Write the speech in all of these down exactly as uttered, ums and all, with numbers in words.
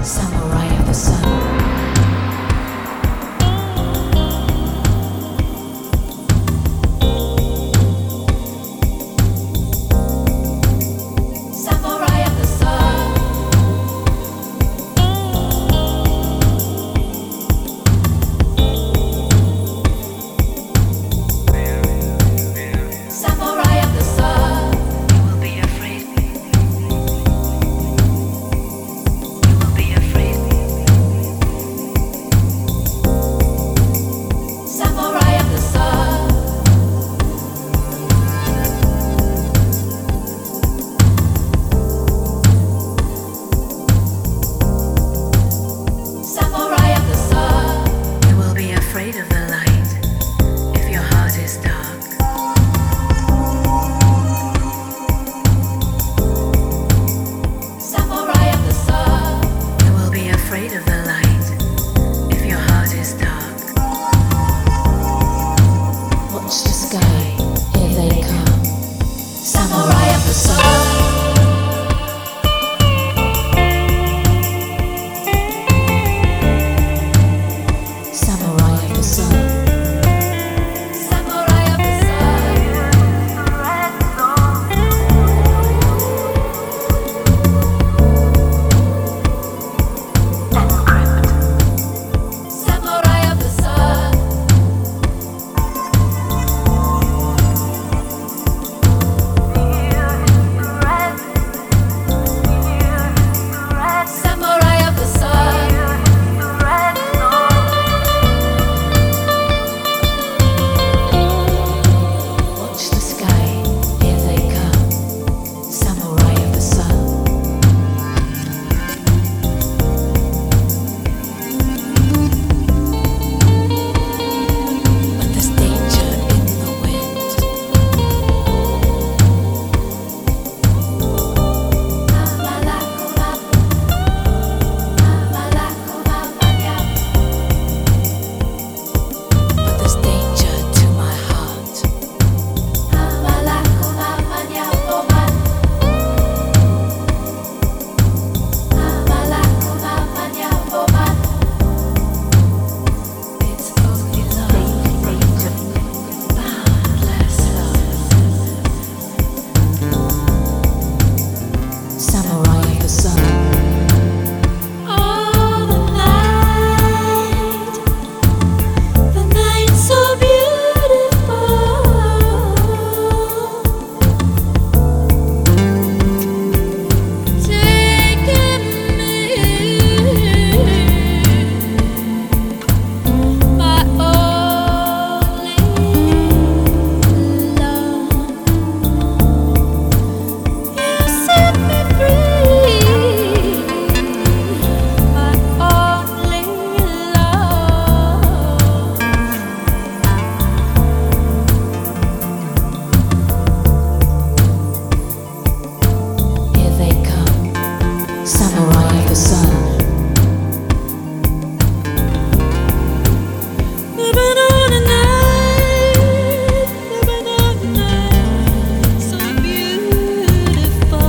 Samurai of the sun. Samurai of the sun. Samurai of the sun. You will be afraid. You will be afraid. Samurai of the sun. Samurai of the sun. You will be afraid of the light if your heart is dark. Samurai of the sun. You will be afraid of the light if your heart is dark. Watch the sky, here they come. Samurai of the sun. Samurai of the sun. Samurai of the sun. Samurai of the sun. Samurai of the sun. Watch the sky, here they come. Samurai of the sun. But there's danger in the wind. But there's danger to my heart. It's only love, boundless love. Samurai of the sun. Oh, the night, the night's so beautiful. Taking me, my only love. You set me free, my only love. Here they come, Samurai of the sun. Living on a night, living on a night, so beautiful.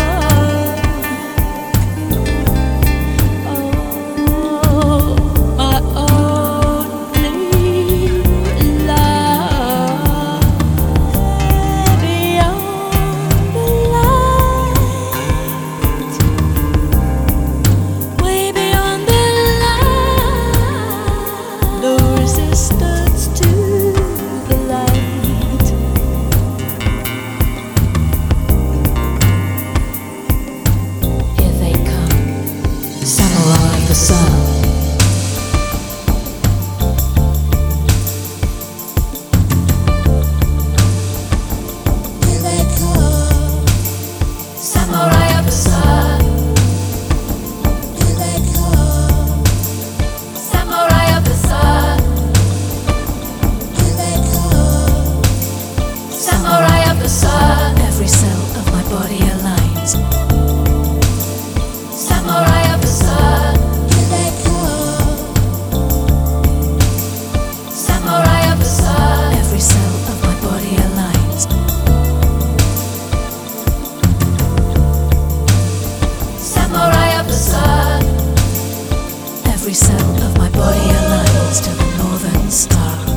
Oh, my only love. Beyond the light, way beyond the light, no resistance to the light. Here they come, Samurai of the sun. Here they come, Samurai of the sun. Here they come, Samurai of the sun. Here they come, Samurai of the sun. Every cell of my body aligns. Samurai of the sun. Here they come. Every cell of my body aligns to the northern star.